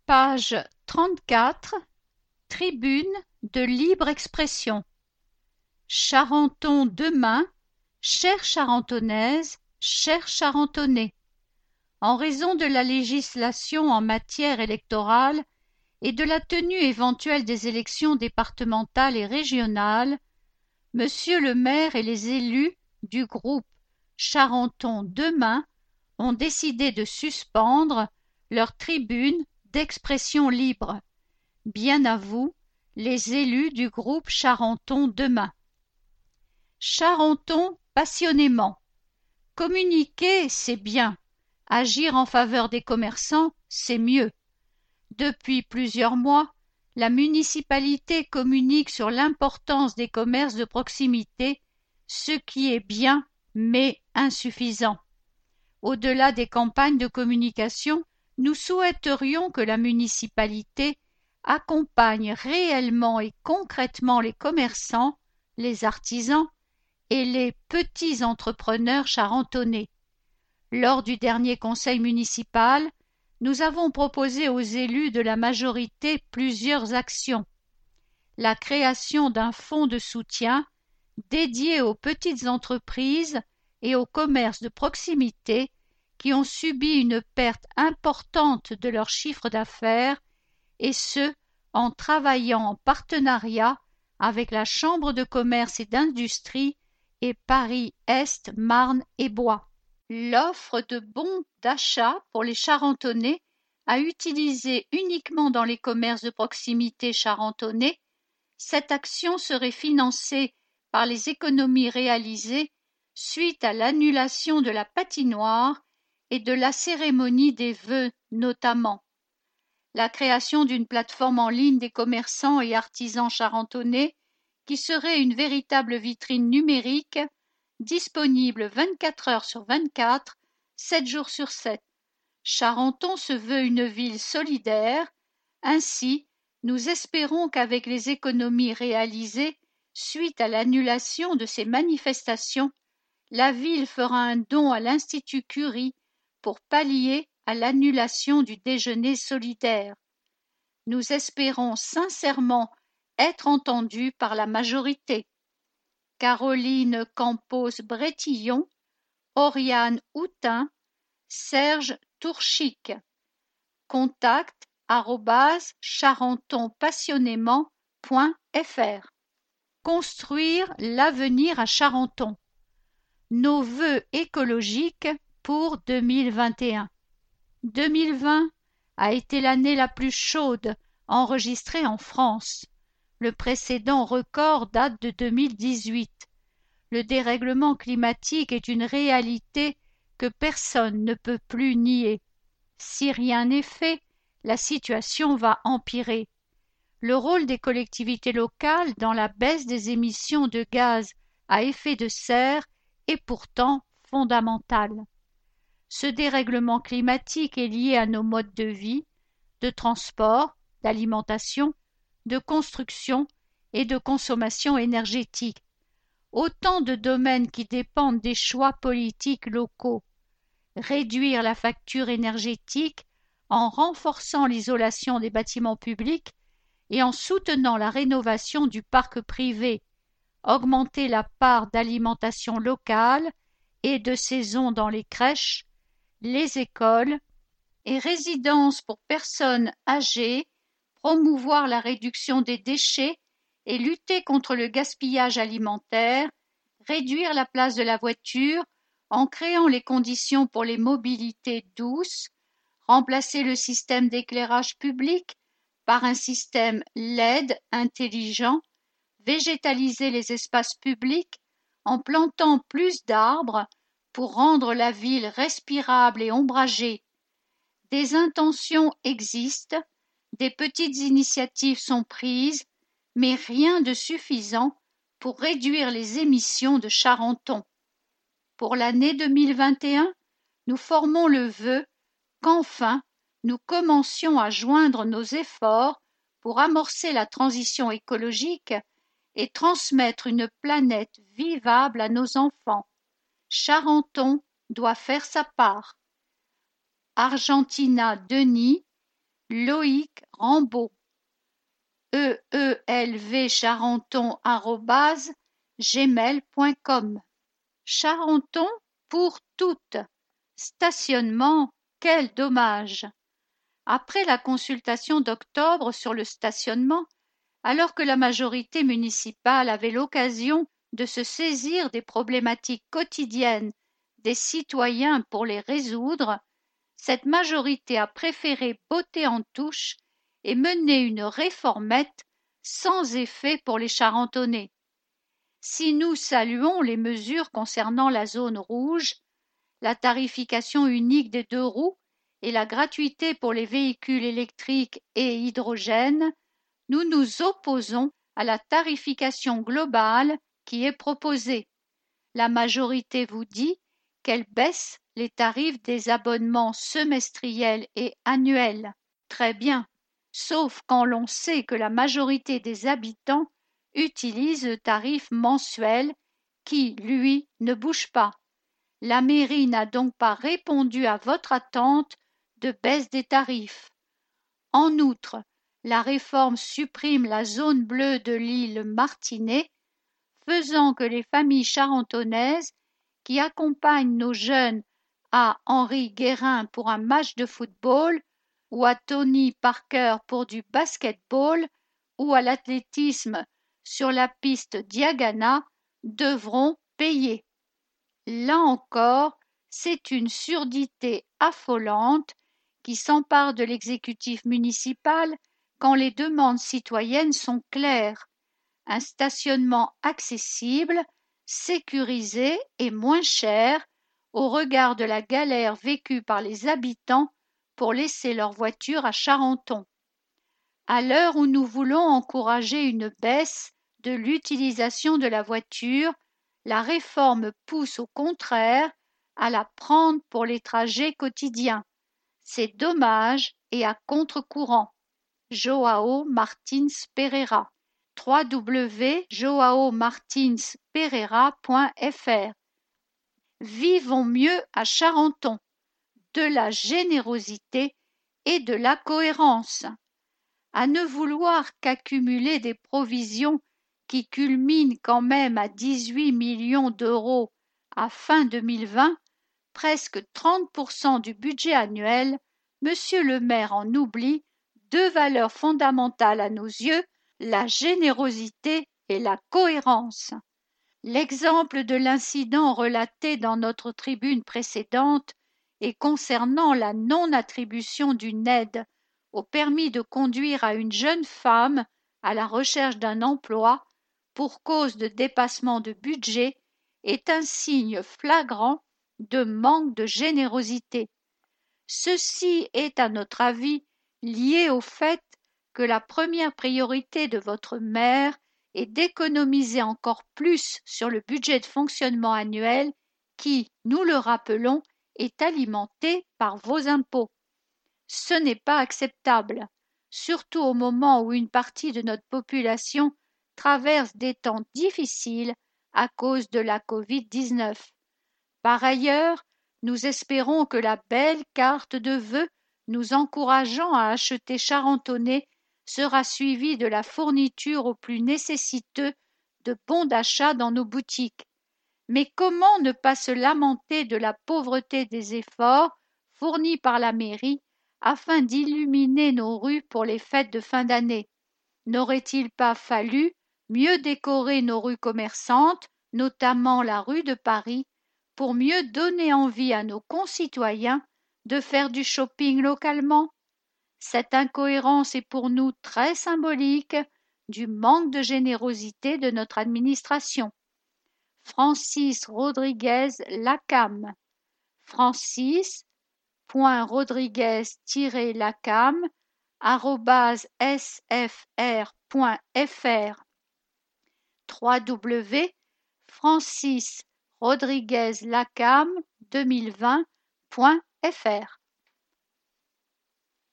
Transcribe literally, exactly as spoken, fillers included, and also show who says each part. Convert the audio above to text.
Speaker 1: Page trente-quatre. Tribune de libre expression. Charenton demain, chère charentonnaise, chers charentonnais. En raison de la législation en matière électorale et de la tenue éventuelle des élections départementales et régionales, Monsieur le maire et les élus du groupe Charenton demain ont décidé de suspendre leur tribune d'expression libre. Bien à vous, les élus du groupe Charenton demain. Charenton passionnément. Communiquer, c'est bien. Agir en faveur des commerçants, c'est mieux. Depuis plusieurs mois, la municipalité communique sur l'importance des commerces de proximité, ce qui est bien, mais insuffisant. Au-delà des campagnes de communication, nous souhaiterions que la municipalité accompagne réellement et concrètement les commerçants, les artisans et les petits entrepreneurs charentonnais. Lors du dernier conseil municipal, nous avons proposé aux élus de la majorité plusieurs actions. La création d'un fonds de soutien dédié aux petites entreprises et aux commerces de proximité qui ont subi une perte importante de leur chiffre d'affaires, et ce, en travaillant en partenariat avec la Chambre de commerce et d'industrie et Paris-Est, Marne et Bois. L'offre de bons d'achat pour les Charentonnais à utiliser uniquement dans les commerces de proximité charentonnais, cette action serait financée par les économies réalisées suite à l'annulation de la patinoire et de la cérémonie des vœux notamment. La création d'une plateforme en ligne des commerçants et artisans charentonnais qui serait une véritable vitrine numérique disponible vingt-quatre heures sur vingt-quatre, sept jours sur sept. Charenton se veut une ville solidaire. Ainsi, nous espérons qu'avec les économies réalisées suite à l'annulation de ces manifestations, la ville fera un don à l'Institut Curie pour pallier à l'annulation du déjeuner solidaire. Nous espérons sincèrement être entendus par la majorité. Caroline Campos-Brétillon, Oriane Houtin, Serge Tourchic. Contact arobase charentonpassionnément point f r. Construire l'avenir à Charenton. Nos vœux écologiques pour deux mille vingt et un. deux mille vingt a été l'année la plus chaude enregistrée en France. Le précédent record date de deux mille dix-huit. Le dérèglement climatique est une réalité que personne ne peut plus nier. Si rien n'est fait, la situation va empirer. Le rôle des collectivités locales dans la baisse des émissions de gaz à effet de serre est pourtant fondamental. Ce dérèglement climatique est lié à nos modes de vie, de transport, d'alimentation, de construction et de consommation énergétique. Autant de domaines qui dépendent des choix politiques locaux. Réduire la facture énergétique en renforçant l'isolation des bâtiments publics et en soutenant la rénovation du parc privé, augmenter la part d'alimentation locale et de saison dans les crèches, les écoles et résidences pour personnes âgées, promouvoir la réduction des déchets et lutter contre le gaspillage alimentaire, réduire la place de la voiture en créant les conditions pour les mobilités douces, remplacer le système d'éclairage public par un système L E D intelligent, végétaliser les espaces publics en plantant plus d'arbres pour rendre la ville respirable et ombragée. Des intentions existent, des petites initiatives sont prises, mais rien de suffisant pour réduire les émissions de Charenton. Pour l'année deux mille vingt et un, nous formons le vœu qu'enfin nous commencions à joindre nos efforts pour amorcer la transition écologique et transmettre une planète vivable à nos enfants. Charenton doit faire sa part. Argentina Denis, Loïc Rambaud, e e l v charenton arobase gmail point com. Charenton pour toutes. Stationnement, quel dommage! Après la consultation d'octobre sur le stationnement, alors que la majorité municipale avait l'occasion de se saisir des problématiques quotidiennes des citoyens pour les résoudre, cette majorité a préféré botter en touche et mener une réformette sans effet pour les Charentonnais. Si nous saluons les mesures concernant la zone rouge, la tarification unique des deux roues et la gratuité pour les véhicules électriques et hydrogène, nous nous opposons à la tarification globale qui est proposée. La majorité vous dit qu'elle baisse les tarifs des abonnements semestriels et annuels. Très bien, sauf quand l'on sait que la majorité des habitants utilise le tarif mensuel qui, lui, ne bouge pas. La mairie n'a donc pas répondu à votre attente de baisse des tarifs. En outre, la réforme supprime la zone bleue de l'île Martinet, faisant que les familles charentonnaises qui accompagnent nos jeunes à Henri Guérin pour un match de football ou à Tony Parker pour du basket-ball ou à l'athlétisme sur la piste Diagana devront payer. Là encore, c'est une surdité affolante qui s'empare de l'exécutif municipal quand les demandes citoyennes sont claires. Un stationnement accessible, sécurisé et moins cher au regard de la galère vécue par les habitants pour laisser leur voiture à Charenton. À l'heure où nous voulons encourager une baisse de l'utilisation de la voiture, la réforme pousse au contraire à la prendre pour les trajets quotidiens. C'est dommage et à contre-courant. Joao Martins Pereira, w w w point joao martins pereira point f r. Vivons mieux à Charenton, de la générosité et de la cohérence. À ne vouloir qu'accumuler des provisions qui culminent quand même à dix-huit millions d'euros à fin deux mille vingt, presque trente pour cent du budget annuel, Monsieur le maire en oublie deux valeurs fondamentales à nos yeux, la générosité et la cohérence. L'exemple de l'incident relaté dans notre tribune précédente et concernant la non-attribution d'une aide au permis de conduire à une jeune femme à la recherche d'un emploi pour cause de dépassement de budget est un signe flagrant de manque de générosité. Ceci est, à notre avis, lié au fait que la première priorité de votre maire est d'économiser encore plus sur le budget de fonctionnement annuel qui, nous le rappelons, est alimenté par vos impôts. Ce n'est pas acceptable, surtout au moment où une partie de notre population traverse des temps difficiles à cause de la covid dix-neuf. Par ailleurs, nous espérons que la belle carte de vœux nous encourageant à acheter charentonnais sera suivie de la fourniture aux plus nécessiteux de bons d'achat dans nos boutiques. Mais comment ne pas se lamenter de la pauvreté des efforts fournis par la mairie afin d'illuminer nos rues pour les fêtes de fin d'année? N'aurait-il pas fallu mieux décorer nos rues commerçantes, notamment la rue de Paris, pour mieux donner envie à nos concitoyens de faire du shopping localement? Cette incohérence est pour nous très symbolique du manque de générosité de notre administration. Francis Rodriguez Lacam, francis.rodriguez-lacam arobase s f r point f r. w w w point francis rodriguez lacam deux mille vingt point f r